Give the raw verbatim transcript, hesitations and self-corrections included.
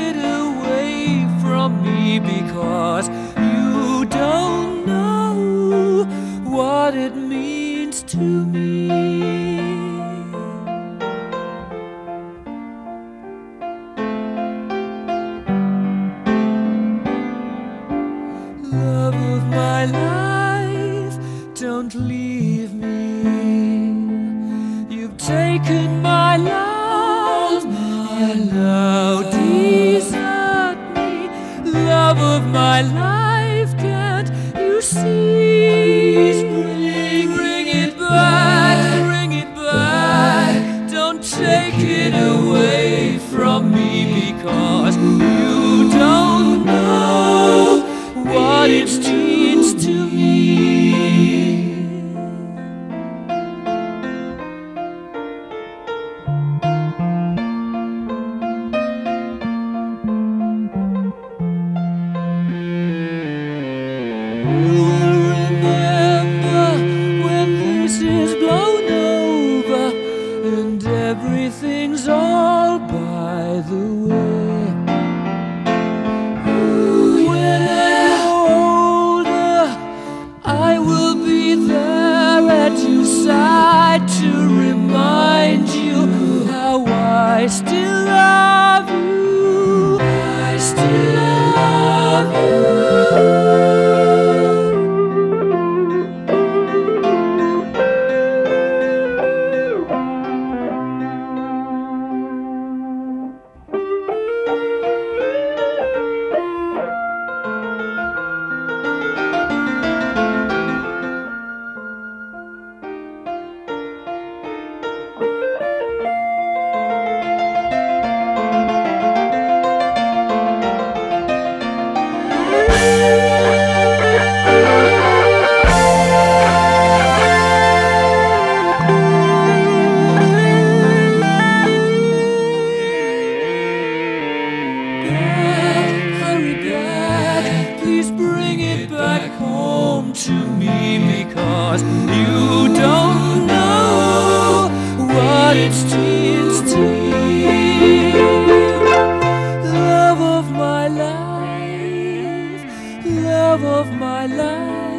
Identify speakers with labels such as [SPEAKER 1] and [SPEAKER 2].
[SPEAKER 1] it away from me, because you don't know what it means to me. Love of my life, don't leave me. You've taken my love and now desert me. Love of my life, can't you see? Bring, bring it back, bring it back. Don't take it away from me, because you don't know what it means to me. You will remember when this is blown over and everything's all by the way. When I'm older, I will be there at your side to remind you how I still love you. I still love you. Please bring it back home to me, because you don't know what it means to me. Love of my life, love of my life.